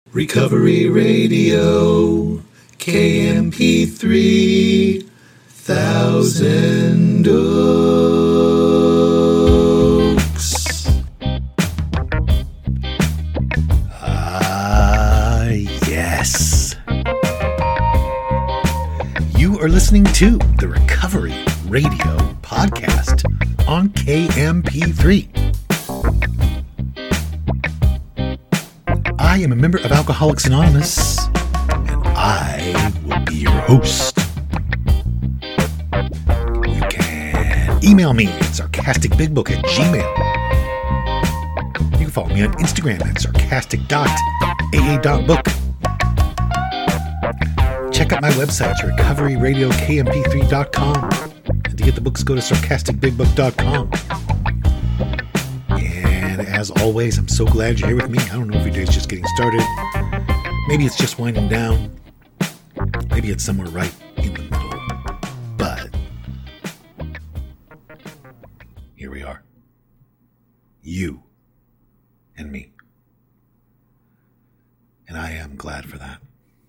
Recovery Radio, KMP3, Thousand Oaks. Yes. You are listening to the Recovery Radio podcast on KMP3. I am a member of Alcoholics Anonymous, and I will be your host. You can email me at sarcasticbigbook@gmail. You can follow me on Instagram at sarcastic.aa.book. Check out my website, recoveryradiokmp3.com. And to get the books, go to sarcasticbigbook.com. And as always, I'm so glad you're here with me. I don't know if your day's just getting started. Maybe it's just winding down. Maybe it's somewhere right in the middle. But here we are. You and me. And I am glad for that.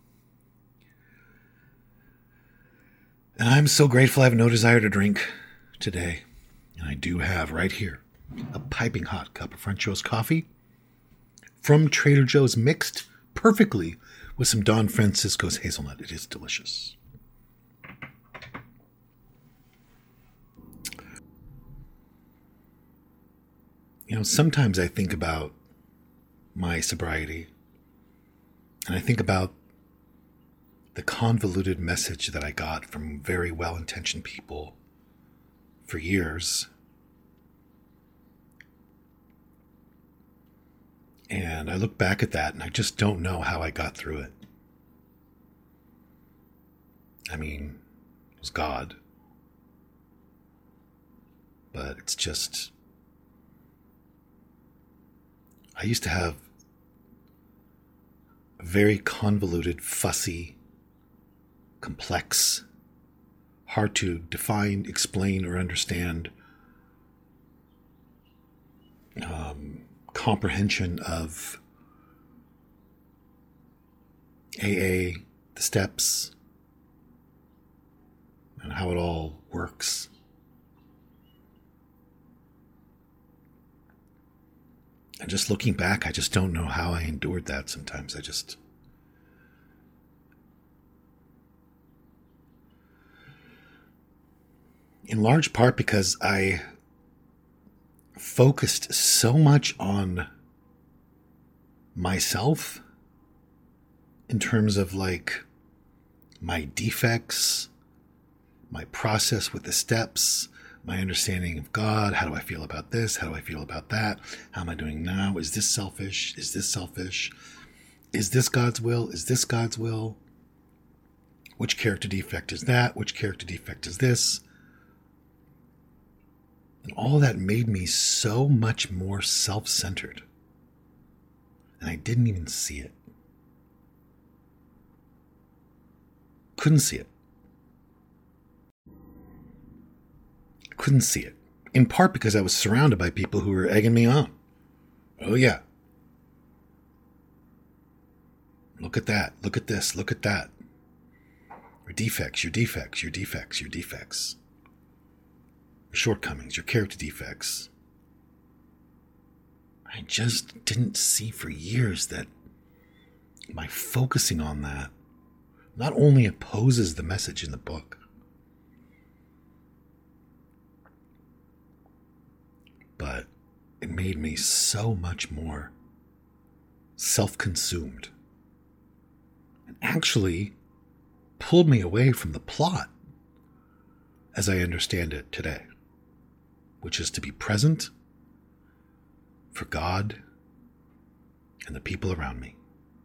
And I'm so grateful I have no desire to drink today. And I do have right here a piping hot cup of French roast coffee from Trader Joe's, mixed perfectly with some Don Francisco's hazelnut. It is delicious. You know, sometimes I think about my sobriety, and I think about the convoluted message that I got from very well-intentioned people for years. And I look back at that and I just don't know how I got through it. I mean, it was God. But it's just, I used to have a very convoluted, fussy, complex, hard to define, explain, or understand comprehension of AA, the steps, and how it all works. And just looking back, I just don't know how I endured that sometimes. In large part because I focused so much on myself in terms of like my defects, my process with the steps, my understanding of God. How do I feel about this? How do I feel about that? How am I doing now? Is this selfish? Is this selfish? Is this God's will? Is this God's will? Which character defect is that? Which character defect is this? And all that made me so much more self-centered. And I didn't even see it. Couldn't see it. Couldn't see it. In part because I was surrounded by people who were egging me on. Oh yeah. Look at that. Look at this. Look at that. Your defects, your defects, your defects, your defects. Your shortcomings, your character defects. I just didn't see for years that my focusing on that not only opposes the message in the book, but it made me so much more self-consumed and actually pulled me away from the plot as I understand it today, which is to be present for God and the people around me.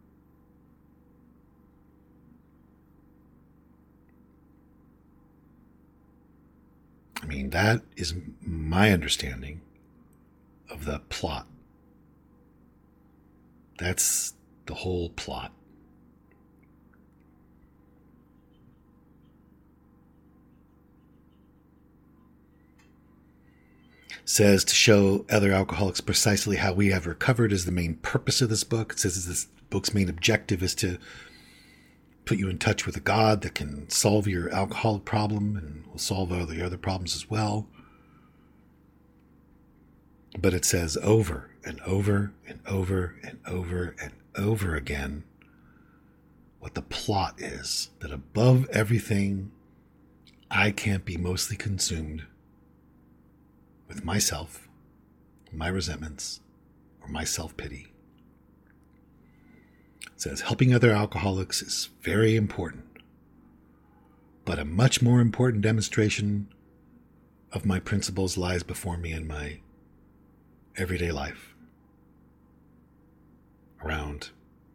I mean, that is my understanding of the plot. That's the whole plot. says to show other alcoholics precisely how we have recovered is the main purpose of this book. It says this book's main objective is to put you in touch with a God that can solve your alcoholic problem and will solve all the other problems as well. But it says over and over and over and over and over again what the plot is, that above everything, I can't be mostly consumed with myself, my resentments, or my self-pity. It says helping other alcoholics is very important, but a much more important demonstration of my principles lies before me in my everyday life around,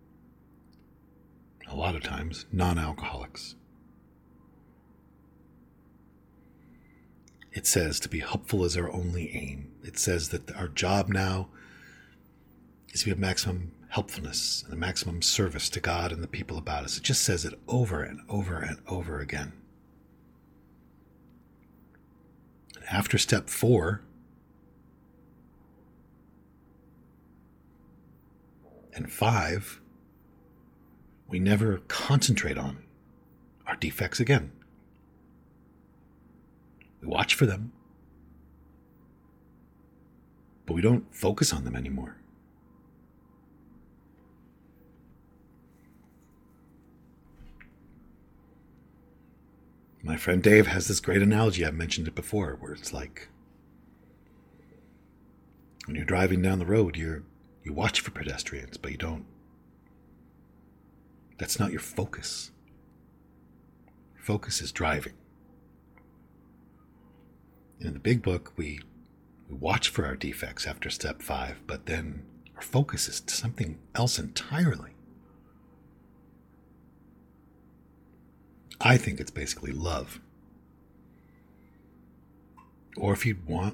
a lot of times, non-alcoholics. It says to be helpful is our only aim. It says that our job now is to be of maximum helpfulness and a maximum service to God and the people about us. It just says it over and over and over again. And after step 4, and 5, we never concentrate on our defects again. We watch for them, but we don't focus on them anymore. My friend Dave has this great analogy, I've mentioned it before, where it's like when you're driving down the road, you watch for pedestrians, but you don't. That's not your focus. Focus is driving. In the big book, we watch for our defects after step 5, but then our focus is to something else entirely. I think it's basically love. Or if you'd want,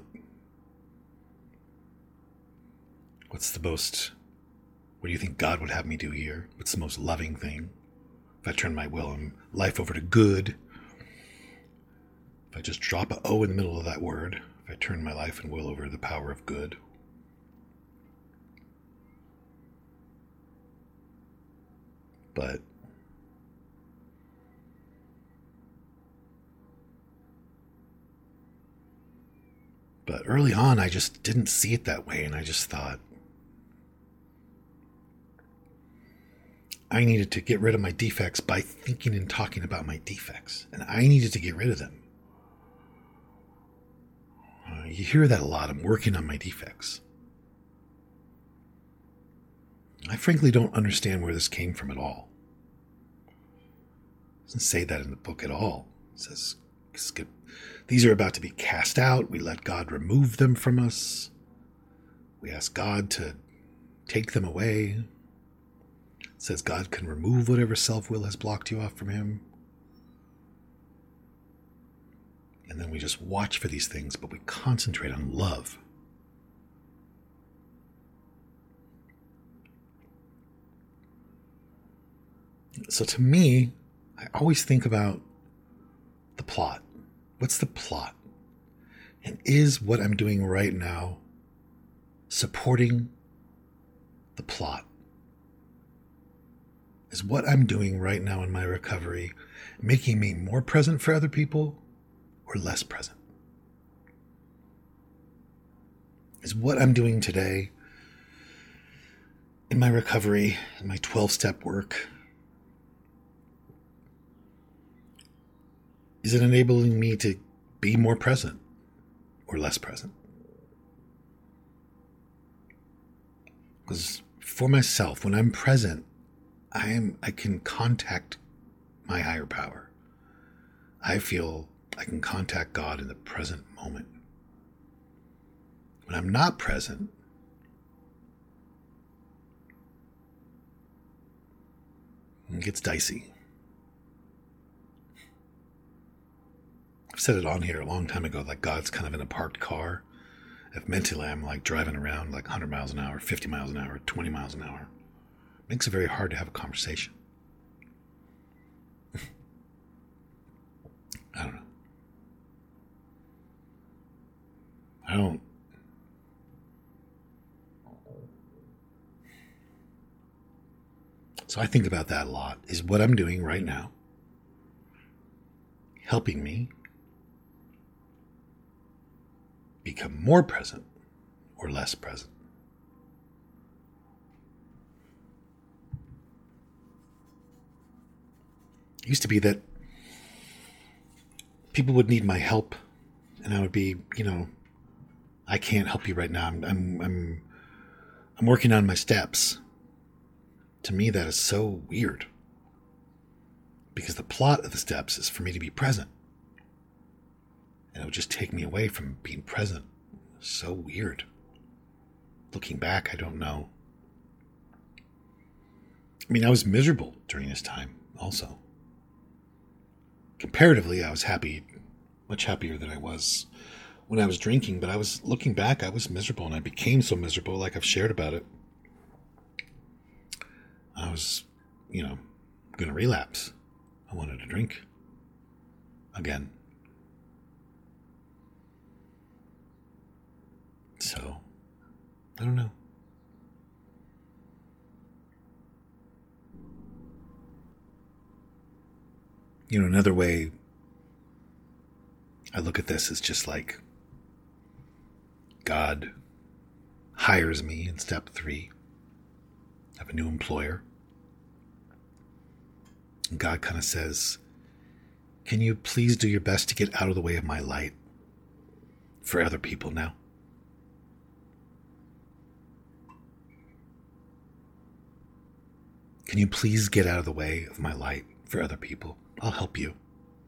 what do you think God would have me do here? What's the most loving thing? If I turn my will and life over to good, if I just drop an O in the middle of that word, if I turn my life and will over to the power of good. But early on, I just didn't see it that way, and I just thought I needed to get rid of my defects by thinking and talking about my defects, and I needed to get rid of them. You hear that a lot. I'm working on my defects. I frankly don't understand where this came from at all. It doesn't say that in the book at all. It says, these are about to be cast out. We let God remove them from us. We ask God to take them away. It says God can remove whatever self-will has blocked you off from him. And then we just watch for these things, but we concentrate on love. So to me, I always think about the plot. What's the plot? And is what I'm doing right now supporting the plot? Is what I'm doing right now in my recovery making me more present for other people or less present? Is what I'm doing today in my recovery, in my 12-step work, is it enabling me to be more present or less present? Because for myself, when I'm present, I can contact my higher power. I feel I can contact God in the present moment. When I'm not present, it gets dicey. I've said it on here a long time ago, like God's kind of in a parked car. If mentally I'm like driving around like 100 miles an hour, 50 miles an hour, 20 miles an hour, it makes it very hard to have a conversation. I don't know. So I think about that a lot. Is what I'm doing right now helping me become more present or less present? It used to be that people would need my help, and I would be, I can't help you right now. I'm working on my steps. To me, that is so weird, because the plot of the steps is for me to be present, and it would just take me away from being present. So weird. Looking back, I don't know. I mean, I was miserable during this time also. Comparatively, I was happy, much happier than I was when I was drinking, but I was looking back, I was miserable, and I became so miserable, like I've shared about it. I was, going to relapse. I wanted to drink again. So, I don't know. Another way I look at this is just like God hires me in step 3 of a new employer. And God kind of says, can you please do your best to get out of the way of my light for other people now? Can you please get out of the way of my light for other people? I'll help you.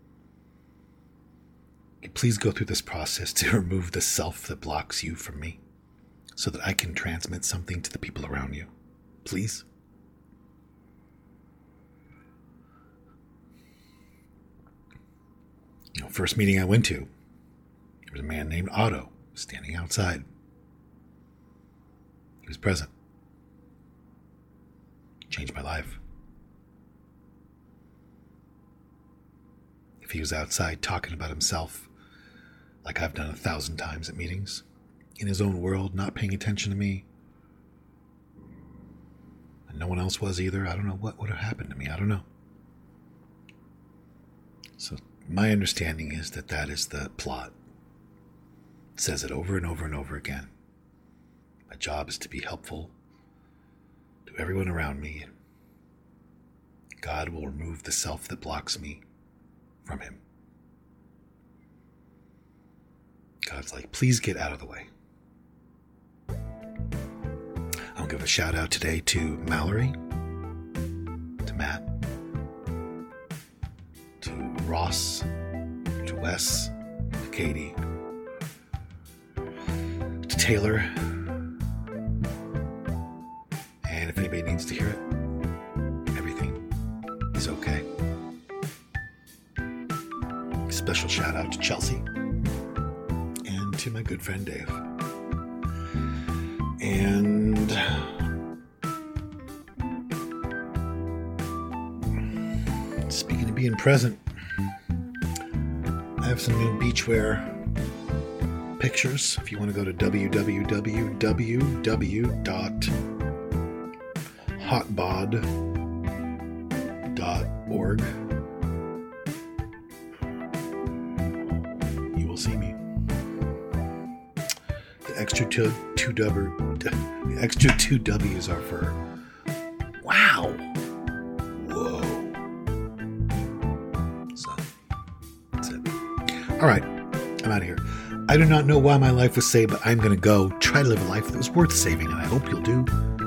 Can you please go through this process to remove the self that blocks you from me so that I can transmit something to the people around you? Please? First meeting I went to, there was a man named Otto standing outside. He was present. Changed my life. If he was outside talking about himself, like I've done 1,000 times at meetings, in his own world, not paying attention to me, and no one else was either, I don't know what would have happened to me. I don't know. So my understanding is that is the plot. It says it over and over and over again. My job is to be helpful to everyone around me. God will remove the self that blocks me from him. God's like, please get out of the way. I'll give a shout out today to Mallory, to Matt, to Ross, to Wes, to Katie, to Taylor, and if anybody needs to hear it, everything is okay. Special shout out to Chelsea and to my good friend Dave. And speaking of being present, I have some new beachwear pictures. If you want to go to www.hotbod.org, you will see me. The extra two W's are for wow. Whoa. So, that's it. All right, I'm out of here. I do not know why my life was saved, but I'm going to go try to live a life that was worth saving, and I hope you'll do